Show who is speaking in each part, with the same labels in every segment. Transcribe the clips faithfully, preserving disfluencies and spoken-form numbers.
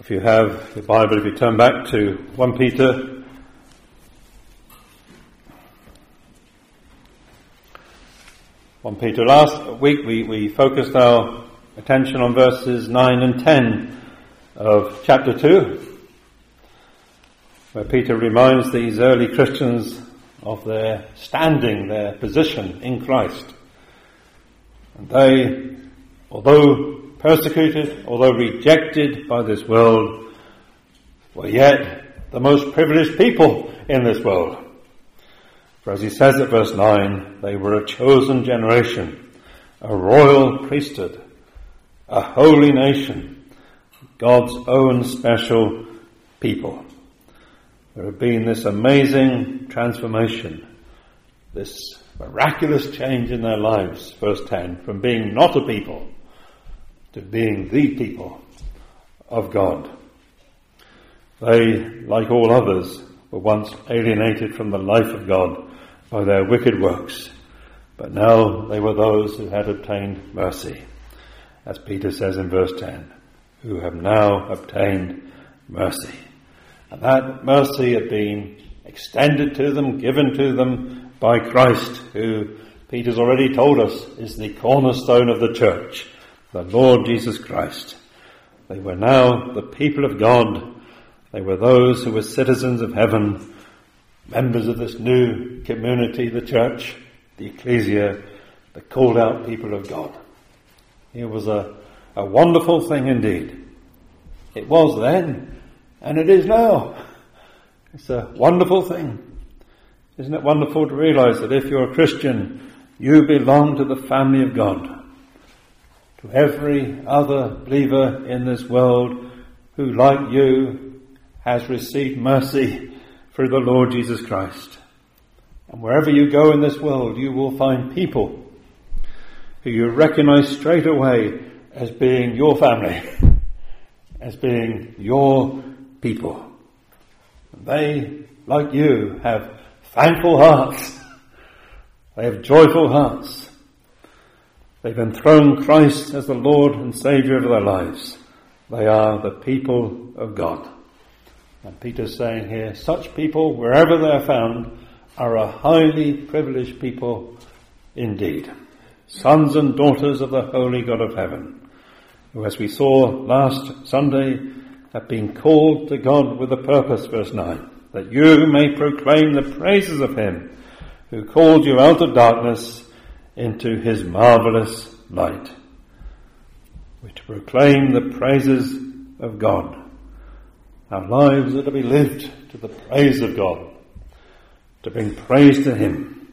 Speaker 1: If you have the Bible, if you turn back to First Peter, First Peter, last week we, we focused our attention on verses nine and ten of chapter two, where Peter reminds these early Christians of their standing, their position in Christ. And they, although persecuted, although rejected by this world, were yet the most privileged people in this world. For as he says at verse nine, they were a chosen generation, a royal priesthood, a holy nation, God's own special people. There had been this amazing transformation, this miraculous change in their lives, verse ten, from being not a people to being the people of God. They, like all others, were once alienated from the life of God by their wicked works, but now they were those who had obtained mercy, as Peter says in verse ten, who have now obtained mercy. And that mercy had been extended to them, given to them by Christ, who Peter's already told us is the cornerstone of the church, the Lord Jesus Christ. They were now the people of God. They were those who were citizens of heaven, members of this new community, the church, the ecclesia, the called out people of God. It was a, a wonderful thing indeed. It was then, and it is now. It's a wonderful thing. Isn't it wonderful to realize that if you're a Christian, you belong to the family of God? To every other believer in this world who, like you, has received mercy through the Lord Jesus Christ. And wherever you go in this world, you will find people who you recognize straight away as being your family, as being your people. And they, like you, have thankful hearts. They have joyful hearts. They've enthroned Christ as the Lord and Saviour of their lives. They are the people of God. And Peter's saying here, such people, wherever they're found, are a highly privileged people indeed. Sons and daughters of the Holy God of heaven, who, as we saw last Sunday, have been called to God with a purpose, verse nine, that you may proclaim the praises of him who called you out of darkness into his marvellous light. We're to proclaim the praises of God. Our lives are to be lived to the praise of God, to bring praise to him.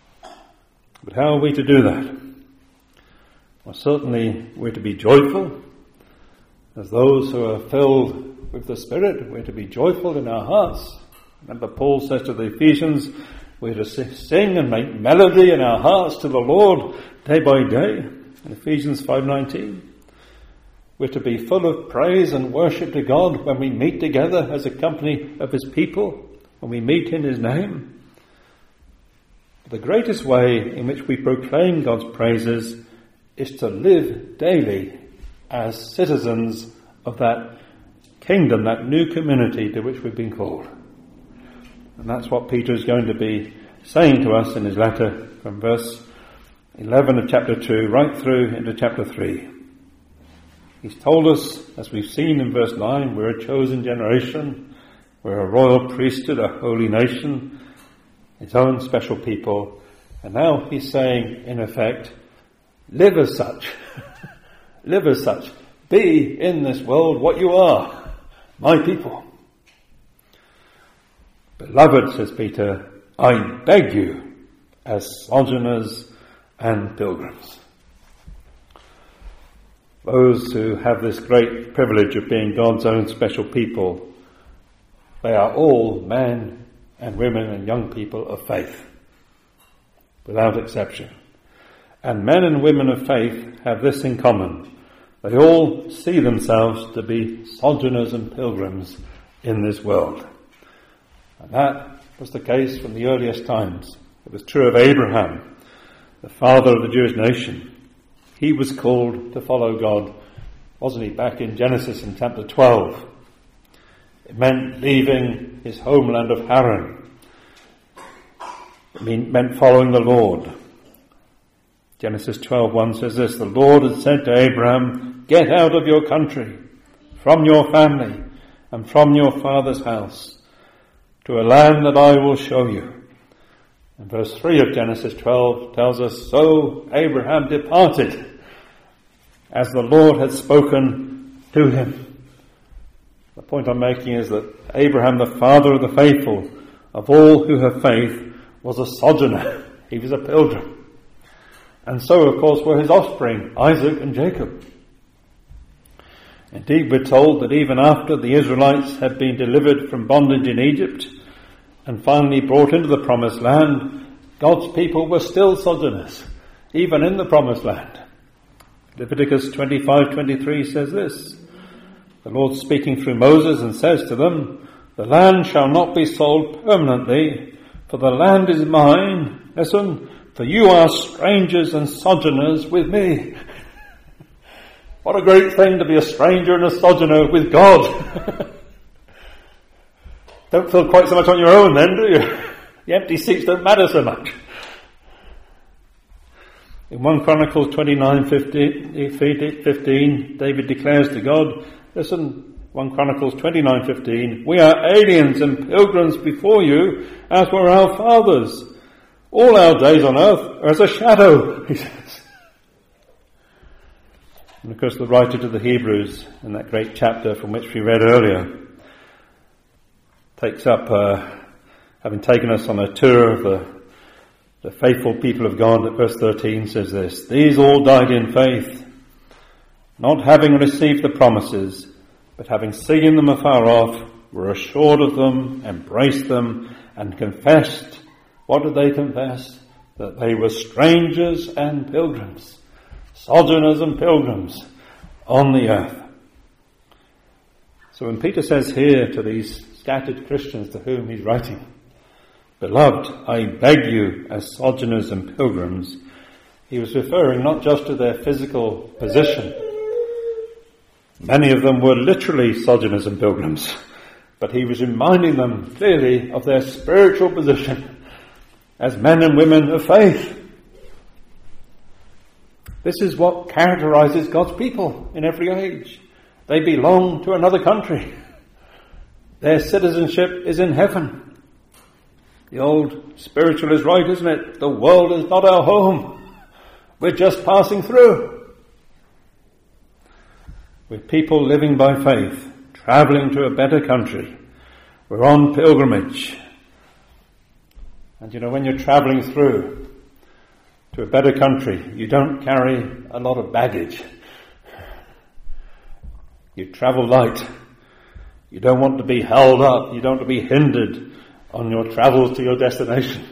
Speaker 1: But how are we to do that? Well, certainly we're to be joyful. As those who are filled with the Spirit, we're to be joyful in our hearts. Remember, Paul says to the Ephesians, we're to sing and make melody in our hearts to the Lord day by day. In Ephesians five nineteen. We're to be full of praise and worship to God when we meet together as a company of his people, when we meet in his name. The greatest way in which we proclaim God's praises is to live daily as citizens of that kingdom, that new community to which we've been called. And that's what Peter is going to be saying to us in his letter from verse eleven of chapter two right through into chapter three. He's told us, as we've seen in verse nine, we're a chosen generation, we're a royal priesthood, a holy nation, his own special people. And now he's saying, in effect, live as such. Live as such. Be in this world what you are, my people. Beloved, says Peter, I beg you, as sojourners and pilgrims. Those who have this great privilege of being God's own special people, they are all men and women and young people of faith, without exception. And men and women of faith have this in common. They all see themselves to be sojourners and pilgrims in this world. And that was the case from the earliest times. It was true of Abraham, the father of the Jewish nation. He was called to follow God, wasn't he, back in Genesis in chapter twelve, It meant leaving his homeland of Haran. It meant following the Lord. Genesis twelve one says this, the Lord had said to Abraham, get out of your country, from your family, and from your father's house, to a land that I will show you. And verse three of Genesis twelve tells us, so Abraham departed, as the Lord had spoken to him. The point I'm making is that Abraham, the father of the faithful, of all who have faith, was a sojourner. He was a pilgrim. And so, of course, were his offspring, Isaac and Jacob. Indeed, we're told that even after the Israelites had been delivered from bondage in Egypt and finally brought into the promised land, God's people were still sojourners, even in the promised land. Leviticus twenty-five twenty-three says this, the Lord speaking through Moses and says to them, the land shall not be sold permanently, for the land is mine. Listen, for you are strangers and sojourners with me. What a great thing to be a stranger and a sojourner with God. Don't feel quite so much on your own then, do you? The empty seats don't matter so much. In First Chronicles twenty-nine fifteen, David declares to God, listen, First Chronicles twenty-nine fifteen, we are aliens and pilgrims before you, as were our fathers. All our days on earth are as a shadow, he says. And of course the writer to the Hebrews, in that great chapter from which we read earlier, takes up, uh, having taken us on a tour of the, the faithful people of God, at verse thirteen says this, these all died in faith, not having received the promises, but having seen them afar off, were assured of them, embraced them, and confessed. What did they confess? That they were strangers and pilgrims, sojourners and pilgrims on the earth. So when Peter says here to these scattered Christians to whom he's writing, beloved, I beg you as sojourners and pilgrims, he was referring not just to their physical position. Many of them were literally sojourners and pilgrims, but he was reminding them clearly of their spiritual position as men and women of faith. This is what characterizes God's people in every age. They belong to another country. Their citizenship is in heaven. The old spiritual is right, isn't it? The world is not our home. We're just passing through. We're people living by faith, travelling to a better country. We're on pilgrimage. And you know, when you're travelling through to a better country, you don't carry a lot of baggage. You travel light. You don't want to be held up. You don't want to be hindered on your travels to your destination.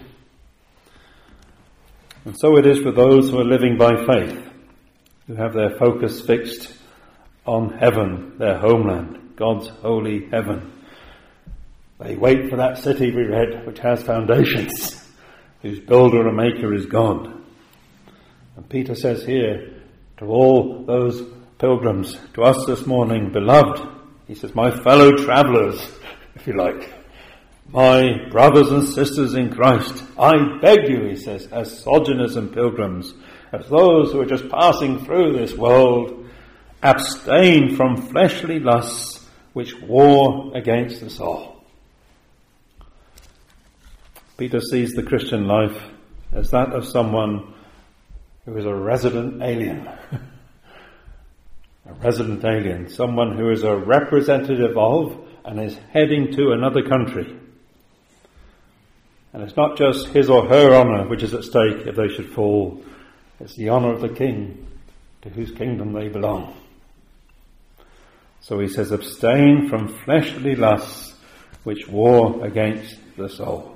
Speaker 1: And so it is for those who are living by faith, who have their focus fixed on heaven, their homeland, God's holy heaven. They wait for that city we read, which has foundations, whose builder and maker is God. And Peter says here to all those pilgrims, to us this morning, beloved, he says, my fellow travellers, if you like, my brothers and sisters in Christ, I beg you, he says, as sojourners and pilgrims, as those who are just passing through this world, abstain from fleshly lusts which war against the soul. Peter sees the Christian life as that of someone who is a resident alien. A resident alien, someone who is a representative of and is heading to another country. And it's not just his or her honour which is at stake if they should fall. It's the honour of the King to whose kingdom they belong. So he says, abstain from fleshly lusts which war against the soul.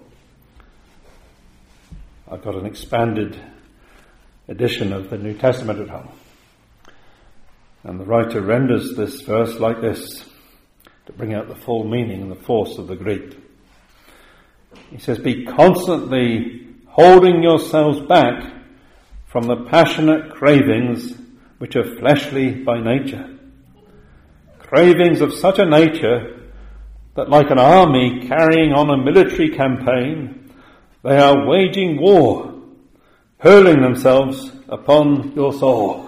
Speaker 1: I've got an expanded edition of the New Testament at home. And the writer renders this verse like this, to bring out the full meaning and the force of the Greek. He says, be constantly holding yourselves back from the passionate cravings which are fleshly by nature. Cravings of such a nature that like an army carrying on a military campaign, they are waging war, hurling themselves upon your soul.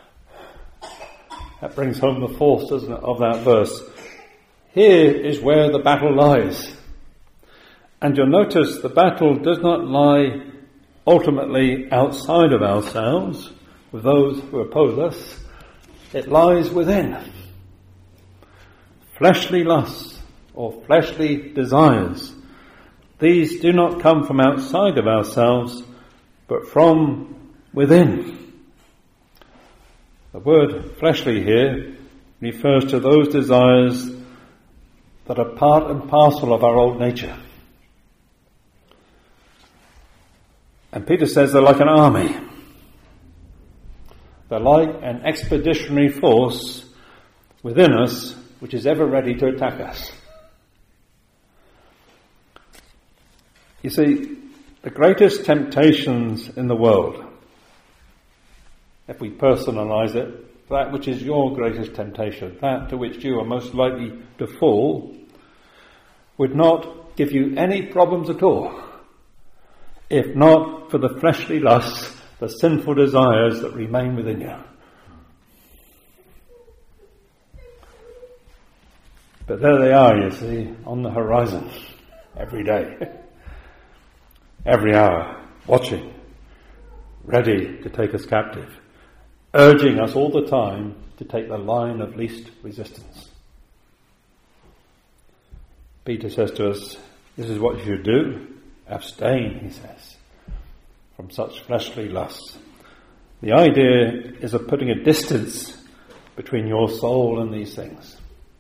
Speaker 1: That brings home the force, doesn't it, of that verse. Here is where the battle lies. And you'll notice the battle does not lie ultimately outside of ourselves with those who oppose us. It lies within. Fleshly lusts or fleshly desires. These do not come from outside of ourselves, but from within. The word fleshly here refers to those desires that are part and parcel of our old nature. And Peter says they're like an army. They're like an expeditionary force within us which is ever ready to attack us. You see, the greatest temptations in the world, if we personalize it, that which is your greatest temptation, that to which you are most likely to fall, would not give you any problems at all, if not for the fleshly lusts, the sinful desires that remain within you. But there they are, you see, on the horizon, every day, every hour, watching, ready to take us captive, urging us all the time to take the line of least resistance. Peter says to us, this is what you should do. Abstain, he says, from such fleshly lusts. The idea is of putting a distance between your soul and these things.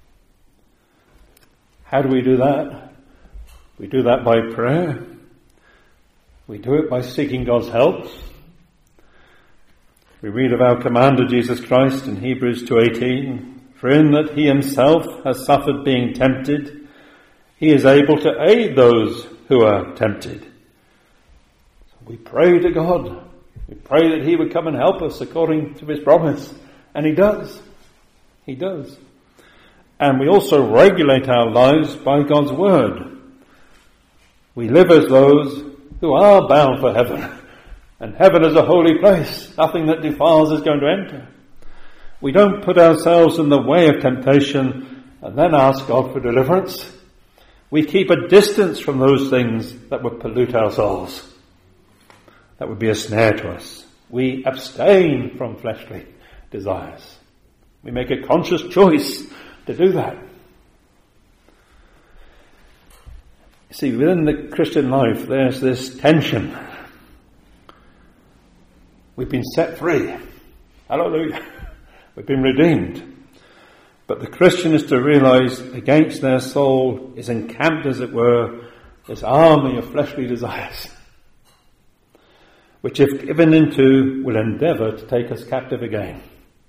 Speaker 1: How do we do that? We do that by prayer. We do it by seeking God's help. We read of our commander Jesus Christ in Hebrews two eighteen. For in that he himself has suffered being tempted, he is able to aid those who are tempted. So we pray to God. We pray that he would come and help us according to his promise. And he does. He does. And we also regulate our lives by God's word. We live as those who are bound for heaven. And heaven is a holy place. Nothing that defiles is going to enter. We don't put ourselves in the way of temptation and then ask God for deliverance. We keep a distance from those things that would pollute our souls. That would be a snare to us. We abstain from fleshly desires. We make a conscious choice to do that. You see, within the Christian life, there's this tension. We've been set free. Hallelujah. We've been redeemed. But the Christian is to realize against their soul is encamped, as it were, this army of fleshly desires, which if given into will endeavour to take us captive again.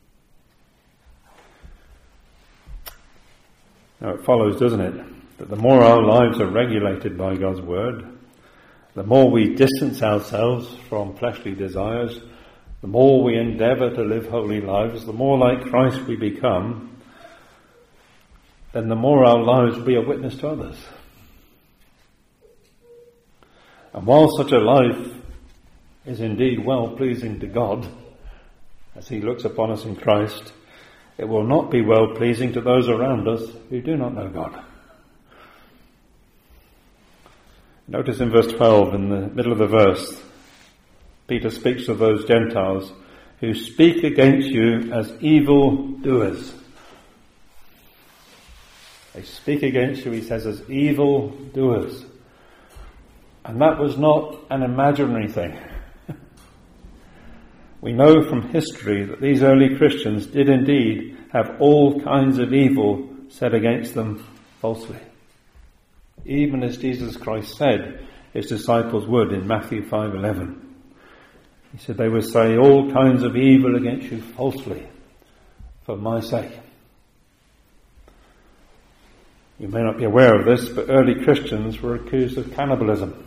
Speaker 1: Now it follows, doesn't it, that the more our lives are regulated by God's word, the more we distance ourselves from fleshly desires, the more we endeavour to live holy lives, the more like Christ we become, then the more our lives will be a witness to others. And while such a life is indeed well-pleasing to God, as he looks upon us in Christ, it will not be well-pleasing to those around us who do not know God. Notice in verse twelve, in the middle of the verse, Peter speaks of those Gentiles who speak against you as evil doers. They speak against you, he says, as evil doers. And that was not an imaginary thing. We know from history that these early Christians did indeed have all kinds of evil said against them falsely. Even as Jesus Christ said his disciples would in Matthew five eleven. He said they would say all kinds of evil against you falsely for my sake. You may not be aware of this, but early Christians were accused of cannibalism.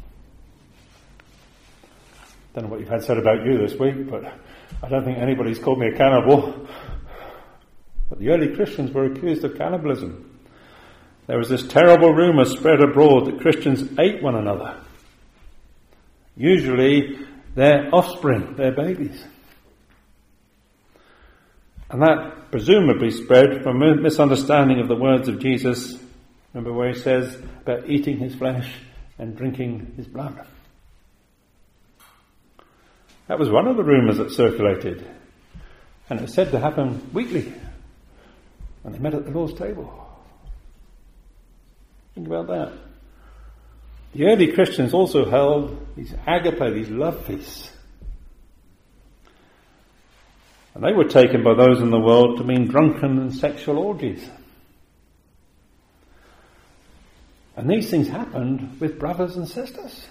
Speaker 1: I don't know what you've had said about you this week, but I don't think anybody's called me a cannibal. But the early Christians were accused of cannibalism. there was this terrible rumour spread abroad that Christians ate one another. Usually their offspring, their babies. And that presumably spread from a misunderstanding of the words of Jesus. Remember where he says about eating his flesh and drinking his blood. That was one of the rumours that circulated. And it was said to happen weekly when they met at the Lord's table. Think about that. The early Christians also held these agape, these love feasts. And they were taken by those in the world to mean drunken and sexual orgies. And these things happened with brothers and sisters.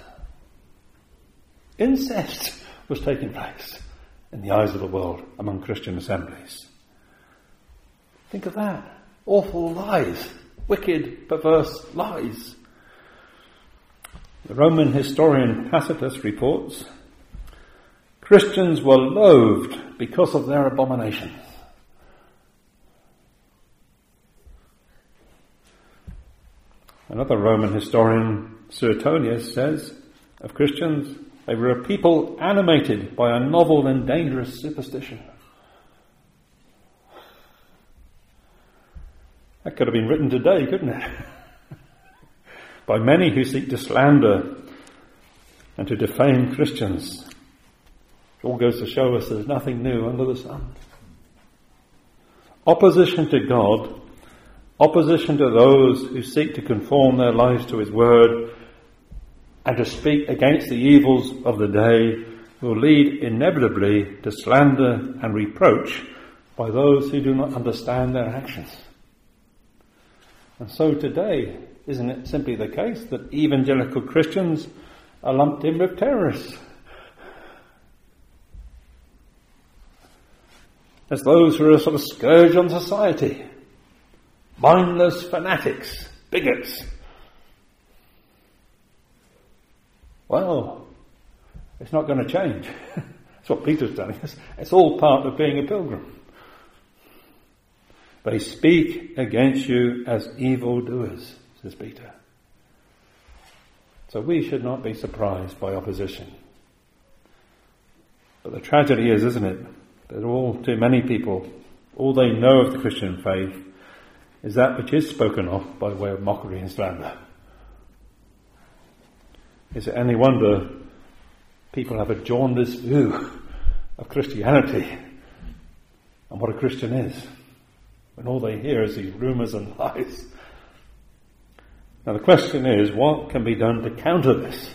Speaker 1: Incest was taking place in the eyes of the world among Christian assemblies. Think of that. Awful lies. Wicked, perverse lies. The Roman historian Tacitus reports, Christians were loathed because of their abominations. Another Roman historian, Suetonius, says of Christians, they were a people animated by a novel and dangerous superstition. That could have been written today, couldn't it? By many who seek to slander and to defame Christians. It all goes to show us there's nothing new under the sun. Opposition to God, opposition to those who seek to conform their lives to his word and to speak against the evils of the day will lead inevitably to slander and reproach by those who do not understand their actions. And so today, isn't it simply the case that evangelical Christians are lumped in with terrorists? As those who are a sort of scourge on society, mindless fanatics, bigots. Well, it's not going to change. That's what Peter's telling us. It's all part of being a pilgrim. They speak against you as evildoers, says Peter. So we should not be surprised by opposition. But the tragedy is, isn't it, that all too many people, all they know of the Christian faith is that which is spoken of by way of mockery and slander. Is it any wonder people have a jaundiced view of Christianity and what a Christian is, when all they hear is these rumours and lies? Now the question is, what can be done to counter this?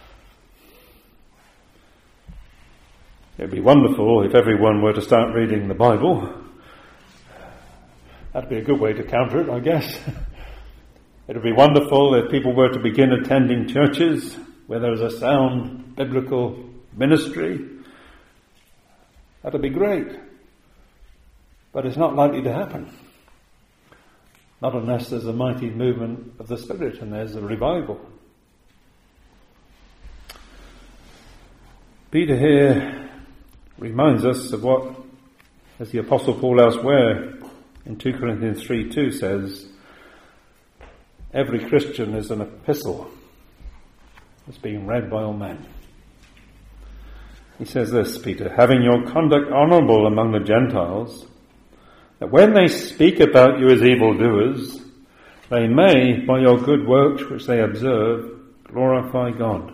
Speaker 1: It would be wonderful if everyone were to start reading the Bible. That'd be a good way to counter it, I guess. It would be wonderful if people were to begin attending churches where there is a sound biblical ministry. That would be great. But it's not likely to happen. Not unless there's a mighty movement of the Spirit and there's a revival. Peter here reminds us of what, as the Apostle Paul elsewhere in Second Corinthians three two says, every Christian is an epistle that's being read by all men. He says this, Peter, having your conduct honourable among the Gentiles, that when they speak about you as evildoers, they may, by your good works which they observe, glorify God.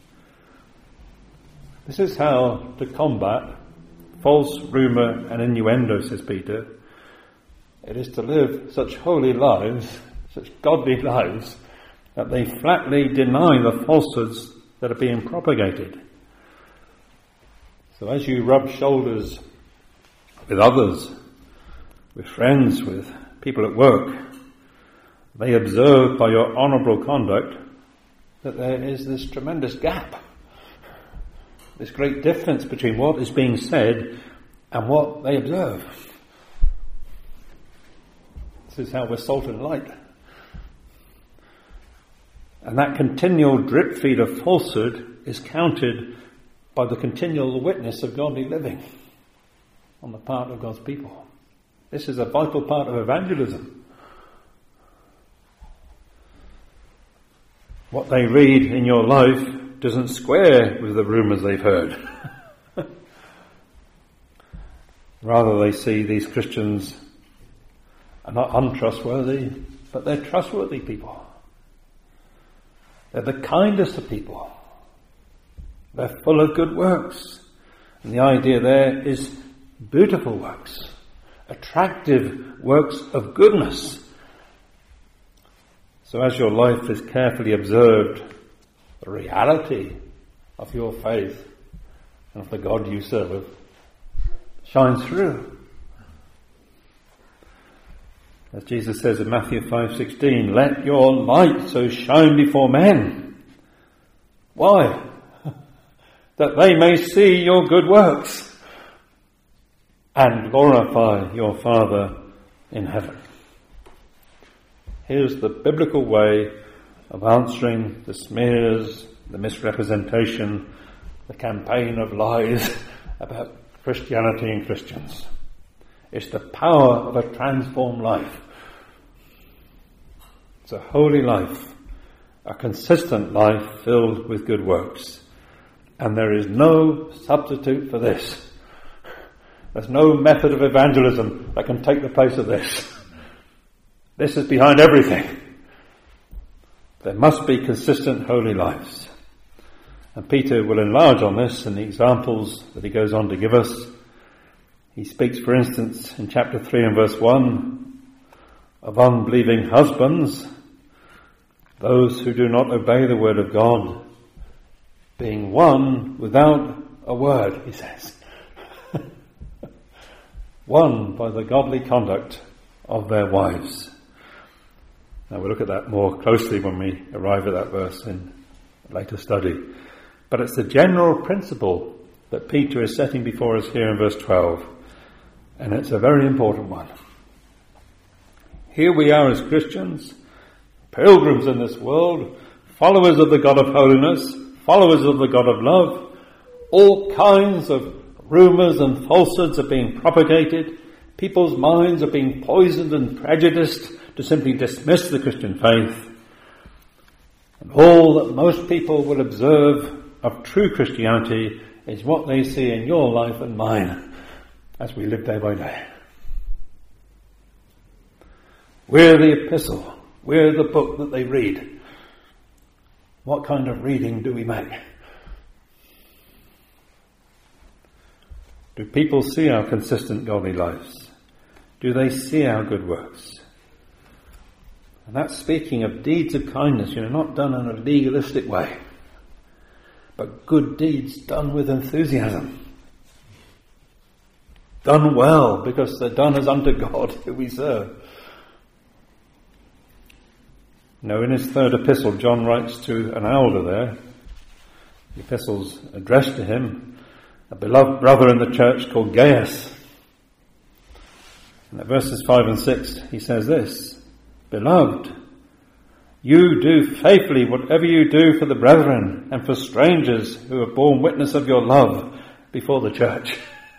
Speaker 1: This is how to combat false rumour and innuendo, says Peter. It is to live such holy lives, such godly lives, that they flatly deny the falsehoods that are being propagated. So as you rub shoulders with others, with friends, with people at work, they observe by your honourable conduct that there is this tremendous gap, this great difference between what is being said and what they observe. This is how we're salt and light. And that continual drip feed of falsehood is counted by the continual witness of godly living on the part of God's people. This is a vital part of evangelism. what they read in your life doesn't square with the rumours they've heard. Rather, they see these Christians are not untrustworthy, but they're trustworthy people. They're the kindest of people. They're full of good works. And the idea there is beautiful works, attractive works of goodness. So as your life is carefully observed, the reality of your faith and of the God you serve shines through. As Jesus says in Matthew five sixteen, let your light so shine before men. Why? That they may see your good works and glorify your Father in heaven. Here's the biblical way of answering the smears, the misrepresentation, the campaign of lies about Christianity and Christians. It's the power of a transformed life. It's a holy life, a consistent life filled with good works. And there is no substitute for this. There's no method of evangelism that can take the place of this. This is behind everything. There must be consistent holy lives. And Peter will enlarge on this in the examples that he goes on to give us. He speaks, for instance, in chapter three and verse one, of unbelieving husbands, those who do not obey the word of God, being won without a word, he says. Won by the godly conduct of their wives. Now we'll look at that more closely when we arrive at that verse in a later study. But it's the general principle that Peter is setting before us here in verse twelve. And it's a very important one. Here we are as Christians, pilgrims in this world, followers of the God of holiness, followers of the God of love. All kinds of rumours and falsehoods are being propagated. People's minds are being poisoned and prejudiced to simply dismiss the Christian faith. And all that most people will observe of true Christianity is what they see in your life and mine as we live day by day. We're the epistle. We're the book that they read. What kind of reading do we make? Do people see our consistent godly lives? Do they see our good works? And that's speaking of deeds of kindness, you know, not done in a legalistic way, but good deeds done with enthusiasm. Done well, because they're done as unto God who we serve. Now, in his third epistle, John writes to an elder there. The epistle's addressed to him, a beloved brother in the church called Gaius. And at verses five and six, he says this, Beloved, you do faithfully whatever you do for the brethren and for strangers who have borne witness of your love before the church.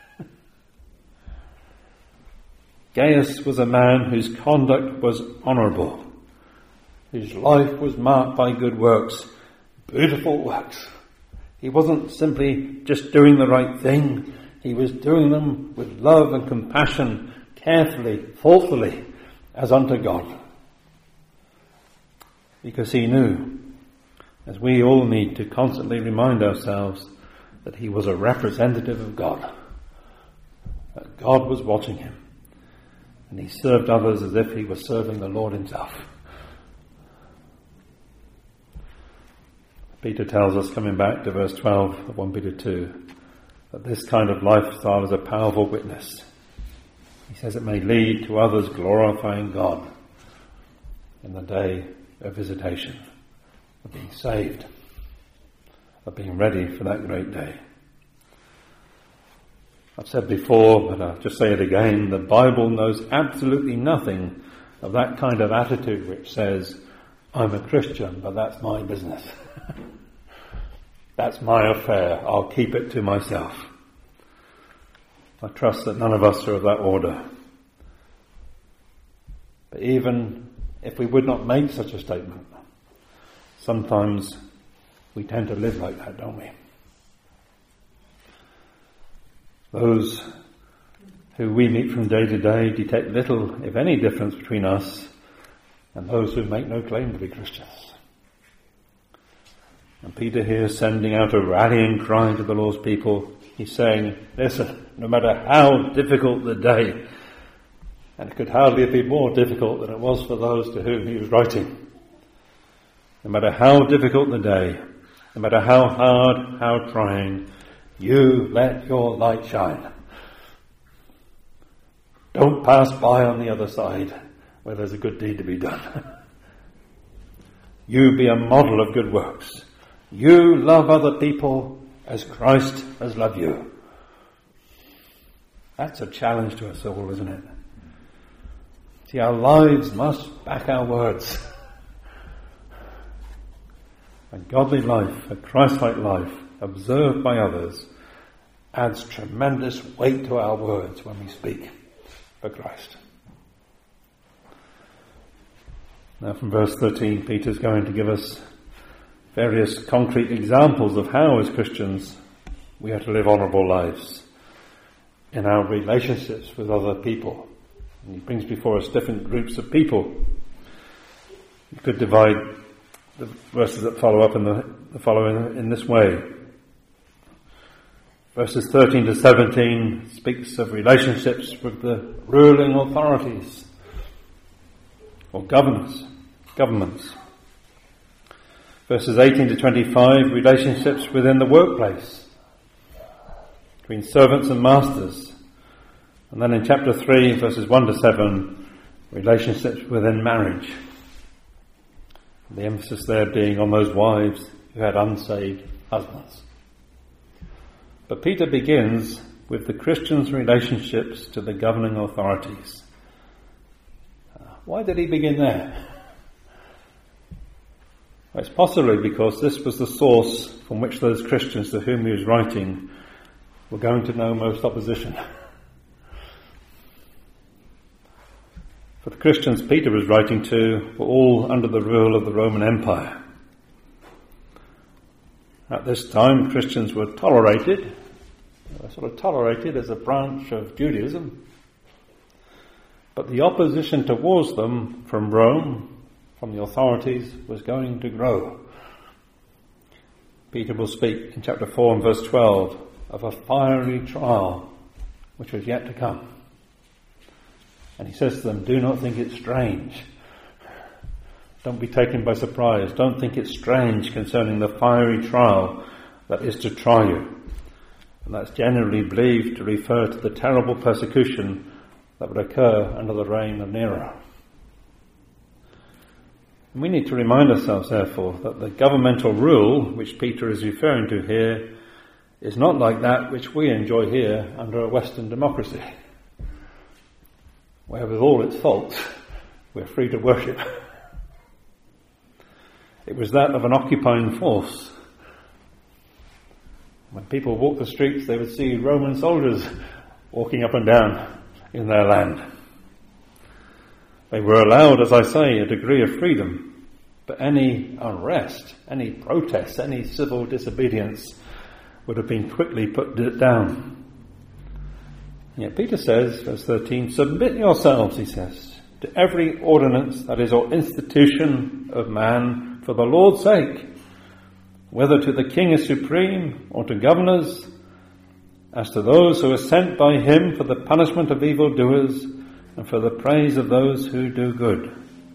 Speaker 1: Gaius was a man whose conduct was honourable. His life was marked by good works, beautiful works. He wasn't simply just doing the right thing. He was doing them with love and compassion, carefully, thoughtfully, as unto God. Because he knew, as we all need to constantly remind ourselves, that he was a representative of God. That God was watching him. And he served others as if he was serving the Lord himself. Peter tells us, coming back to verse twelve of First Peter two, that this kind of lifestyle is a powerful witness. He says it may lead to others glorifying God in the day of visitation, of being saved, of being ready for that great day. I've said before, but I'll just say it again, the Bible knows absolutely nothing of that kind of attitude which says, I'm a Christian, but that's my business. That's my affair. I'll keep it to myself. I trust that none of us are of that order. But even if we would not make such a statement, sometimes we tend to live like that, don't we? Those who we meet from day to day detect little, if any, difference between us and those who make no claim to be Christians. And Peter here is sending out a rallying cry to the Lord's people. He's saying, listen, no matter how difficult the day, and it could hardly have been more difficult than it was for those to whom he was writing. No matter how difficult the day, no matter how hard, how trying, you let your light shine. Don't pass by on the other side where there's a good deed to be done. You be a model of good works. You love other people as Christ has loved you. That's a challenge to us all, isn't it? See, our lives must back our words. A godly life, a Christ-like life, observed by others, adds tremendous weight to our words when we speak for Christ. Now from verse thirteen, Peter's going to give us various concrete examples of how, as Christians, we are to live honourable lives in our relationships with other people. And he brings before us different groups of people. You could divide the verses that follow up in the, the following in this way. Verses thirteen to seventeen speaks of relationships with the ruling authorities or governors, governments. Verses eighteen to twenty-five, relationships within the workplace, between servants and masters. And then in chapter three, verses one to seven, relationships within marriage. The emphasis there being on those wives who had unsaved husbands. But Peter begins with the Christians' relationships to the governing authorities. Why did he begin there? Well, it's possibly because this was the source from which those Christians to whom he was writing were going to know most opposition. For the Christians Peter was writing to were all under the rule of the Roman Empire. At this time, Christians were tolerated, they were sort of tolerated as a branch of Judaism, but the opposition towards them from Rome, from the authorities, was going to grow. Peter will speak in chapter four and verse twelve of a fiery trial which was yet to come. And he says to them, do not think it strange. Don't be taken by surprise. Don't think it strange concerning the fiery trial that is to try you. And that's generally believed to refer to the terrible persecution that would occur under the reign of Nero. And we need to remind ourselves, therefore, that the governmental rule which Peter is referring to here is not like that which we enjoy here under a Western democracy, where with all its faults we're free to worship. It was that of an occupying force. When people walked the streets, they would see Roman soldiers walking up and down in their land. They were allowed, as I say, a degree of freedom, but any unrest, any protest, any civil disobedience would have been quickly put down. Yet Peter says, verse thirteen, submit yourselves, he says, to every ordinance that is or institution of man for the Lord's sake, whether to the king as supreme or to governors, as to those who are sent by him for the punishment of evildoers and for the praise of those who do good.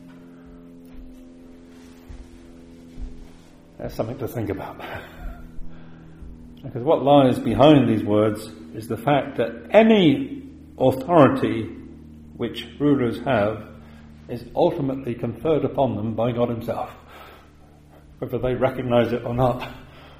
Speaker 1: That's something to think about. Because what lies behind these words is the fact that any authority which rulers have is ultimately conferred upon them by God himself, whether they recognize it or not.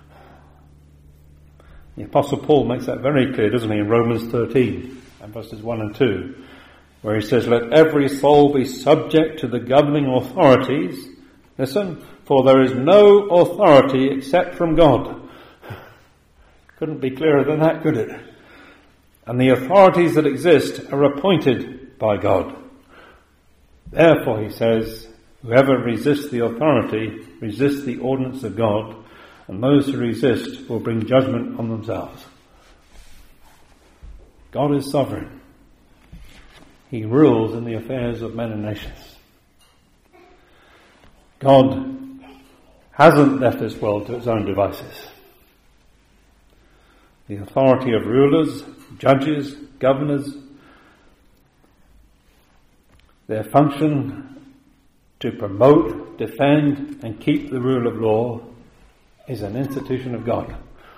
Speaker 1: The Apostle Paul makes that very clear, doesn't he, in Romans thirteen and verses one and two, where he says, let every soul be subject to the governing authorities. Listen, for there is no authority except from God. Couldn't be clearer than that, could it? And the authorities that exist are appointed by God. Therefore, he says, Whoever resists the authority resists the ordinance of God, and those who resist will bring judgment on themselves. God is sovereign. He rules in the affairs of men and nations. God hasn't left this world to its own devices. The authority of rulers, judges, governors, their function to promote, defend, and keep the rule of law is an institution of God.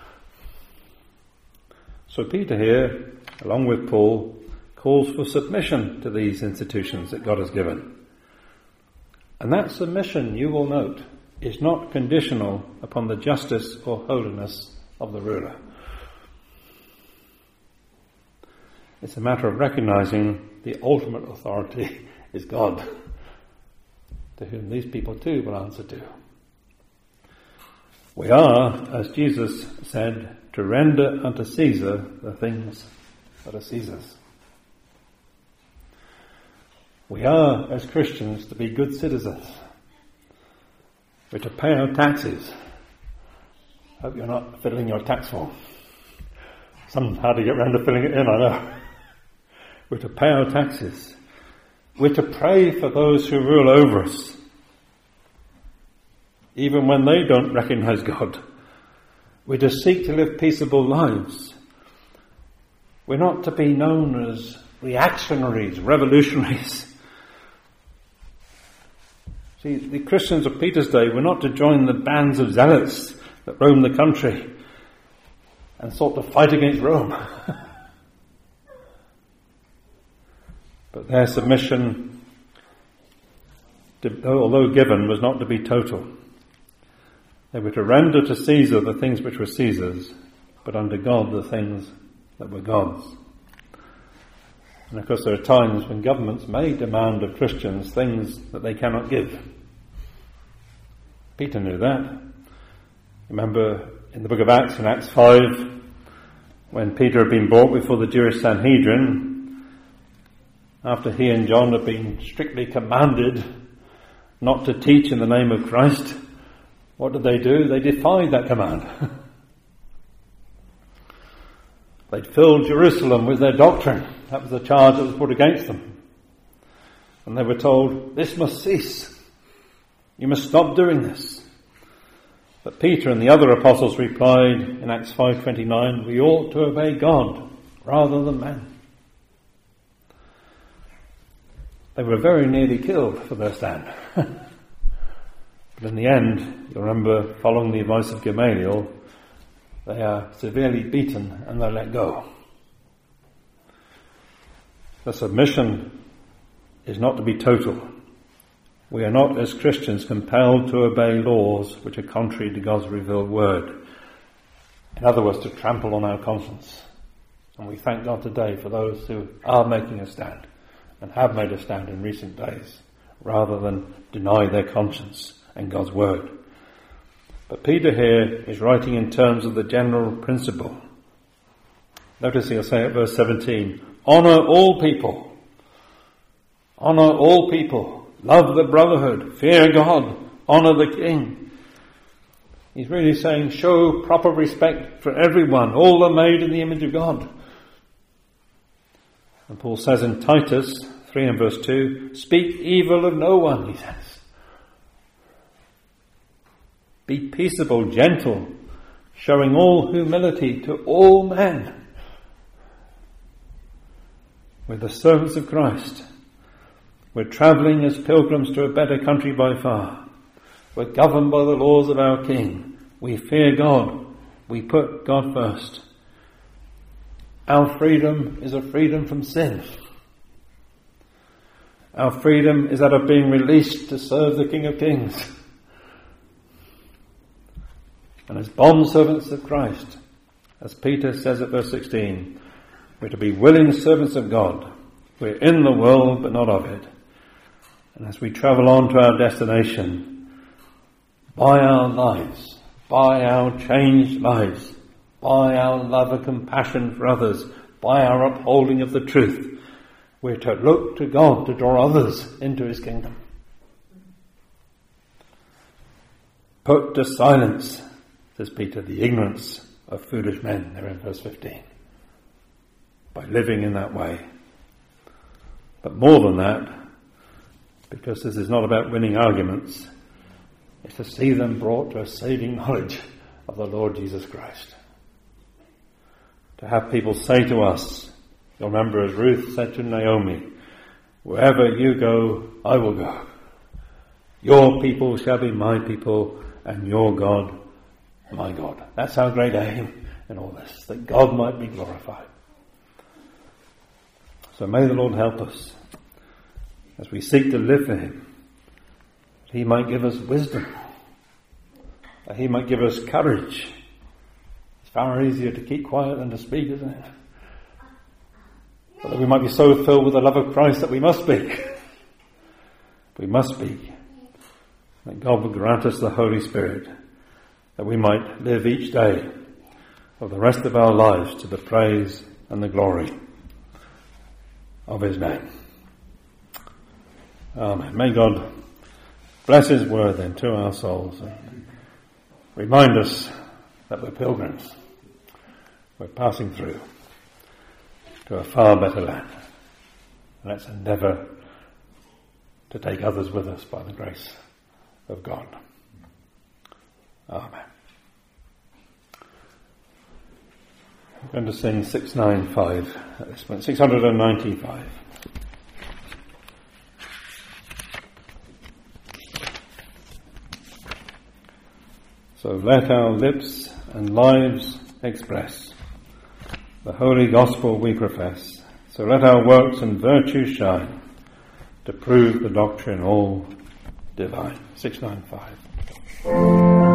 Speaker 1: So Peter here, along with Paul, calls for submission to these institutions that God has given. And that submission, you will note, is not conditional upon the justice or holiness of the ruler. It's a matter of recognizing the ultimate authority is God, to whom these people too will answer to. We are, as Jesus said, to render unto Caesar the things that are Caesar's. We are, as Christians, to be good citizens. We're to pay our taxes. Hope you're not filling your tax form. Some how to get round to filling it in, I know. We're to pay our taxes. We're to pray for those who rule over us, even when they don't recognize God. We're to seek to live peaceable lives. We're not to be known as reactionaries, revolutionaries. See, the Christians of Peter's day were not to join the bands of zealots that roamed the country and sought to fight against Rome. But their submission, although given, was not to be total. They were to render to Caesar the things which were Caesar's, but unto God the things that were God's. And of course there are times when governments may demand of Christians things that they cannot give. Peter knew that. Remember in the book of Acts, in Acts five, when Peter had been brought before the Jewish Sanhedrin, after he and John had been strictly commanded not to teach in the name of Christ, what did they do? They defied that command. They'd filled Jerusalem with their doctrine. That was the charge that was put against them. And they were told, this must cease. You must stop doing this. But Peter and the other apostles replied in Acts five twenty-nine, we ought to obey God rather than man. They were very nearly killed for their stand. But in the end, you'll remember, following the advice of Gamaliel, they are severely beaten and they're let go. The submission is not to be total. We are not, as Christians, compelled to obey laws which are contrary to God's revealed word. In other words, to trample on our conscience. And we thank God today for those who are making a stand and have made a stand in recent days, rather than deny their conscience and God's word. But Peter here is writing in terms of the general principle. Notice he'll say at verse seventeen, honour all people. Honour all people. Love the brotherhood. Fear God. Honour the king. He's really saying show proper respect for everyone. All are made in the image of God. And Paul says in Titus three and verse two, speak evil of no one, he says. Be peaceable, gentle, showing all humility to all men. We're the servants of Christ. We're travelling as pilgrims to a better country by far. We're governed by the laws of our King. We fear God. We put God first. Our freedom is a freedom from sin. Our freedom is that of being released to serve the King of Kings. And as bondservants of Christ, as Peter says at verse sixteen, we're to be willing servants of God. We're in the world, but not of it. And as we travel on to our destination, by our lives, by our changed lives, by our love and compassion for others, by our upholding of the truth, we're to look to God to draw others into his kingdom. Put to silence, says Peter, the ignorance of foolish men, there in verse fifteen, by living in that way. But more than that, because this is not about winning arguments, it's to see them brought to a saving knowledge of the Lord Jesus Christ. To have people say to us, you'll remember as Ruth said to Naomi, wherever you go, I will go. Your people shall be my people, and your God, my God. That's our great aim in all this, that God might be glorified. So may the Lord help us as we seek to live for him, that he might give us wisdom, that he might give us courage. It's far easier to keep quiet than to speak, isn't it? But that we might be so filled with the love of Christ that we must speak. We must speak. That God will grant us the Holy Spirit, that we might live each day of the rest of our lives to the praise and the glory of his name. Amen. May God bless his word then to our souls and remind us that we're pilgrims. We're passing through to a far better land. And let's endeavour to take others with us by the grace of God. Amen. I'm going to sing six ninety-five at this point, six ninety-five. So let our lips and lives express the holy gospel we profess. So let our works and virtues shine to prove the doctrine all divine. six ninety-five.